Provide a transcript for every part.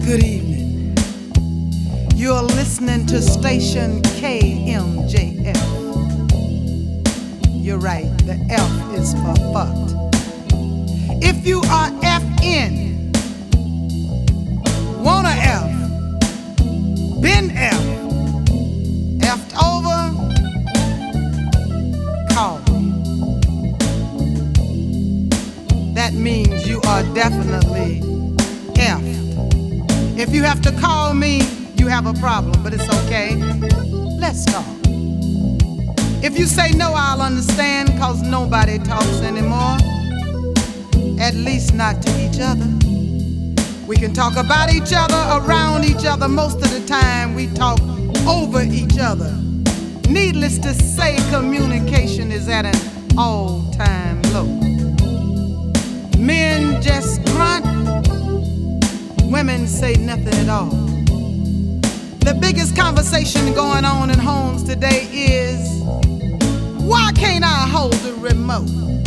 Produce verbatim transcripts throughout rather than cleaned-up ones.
Good evening. You're listening to station K M J F. You're right, the F is for fucked. If you are F N, wanna F, been F, F'd over, call me. That means you are definitely F'd. If you have to call me, you have a problem, but it's okay. Let's talk. If you say no, I'll understand, cause nobody talks anymore. At least not to each other. We can talk about each other, around each other. Most of the time we talk over each other. Needless to say, communication is at an all-time low. Men just grunt, women say nothing at all. The biggest conversation going on in homes today is, why can't I hold the remote?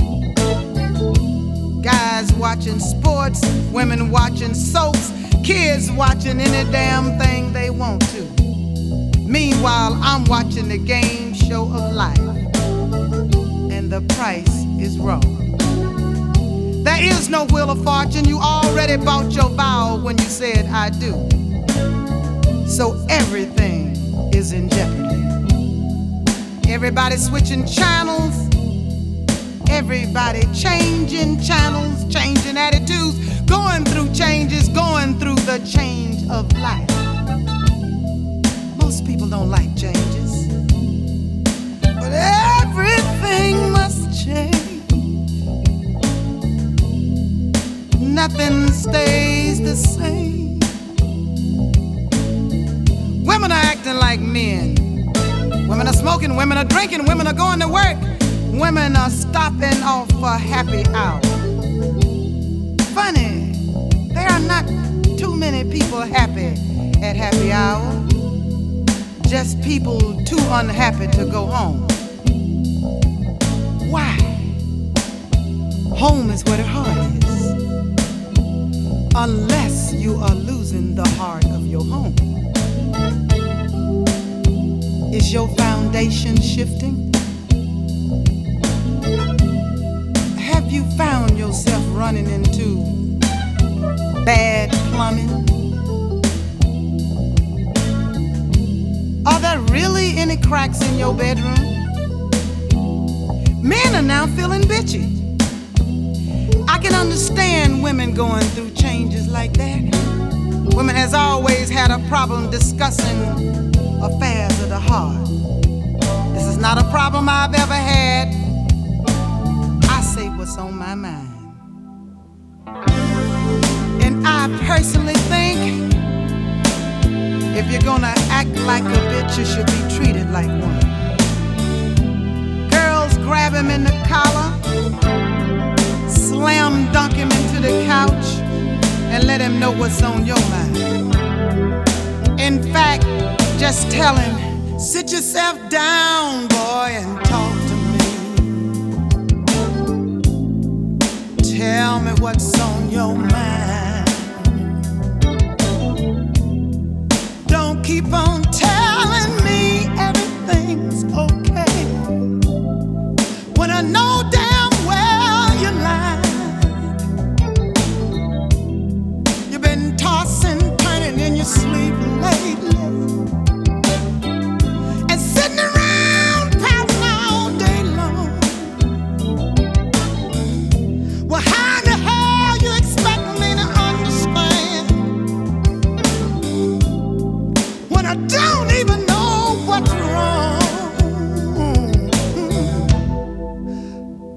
Guys watching sports, women watching soaps, kids watching any damn thing they want to. Meanwhile, I'm watching the game show of life, and the price is wrong. There is no wheel of fortune. You already bought your vow when you said I do. So everything is in jeopardy. Everybody switching channels. Everybody changing channels, changing attitudes, going through changes, going through the change of life. Most people don't like changes, but everything must change. Nothing stays the same. Women are acting like men. Women are smoking, women are drinking, women are going to work. Women are stopping off for happy hour. Funny, there are not too many people happy at happy hour. Just people too unhappy to go home. Why? Home is where the heart is. Unless you are losing the heart of your home. Is your foundation shifting? Have you found yourself running into bad plumbing? Are there really any cracks in your bedroom? Men are now feeling bitchy. I can understand women going through changes like that. Women has always had a problem discussing affairs of the heart. This is not a problem I've ever had. I say what's on my mind. And I personally think if you're gonna act like a bitch, you should be treated like one. Girls grab him in the collar, slam dunk him into the couch, and let him know what's on your mind. In fact, just tell him, sit yourself down, boy, and talk to me. Tell me what's on your mind. Don't keep on telling me everything's okay, when I know damn well you're lying. You've been tossing, turning in your sleep lately, and sitting around pouting all day long. Well, how in the hell you expect me to understand when I don't even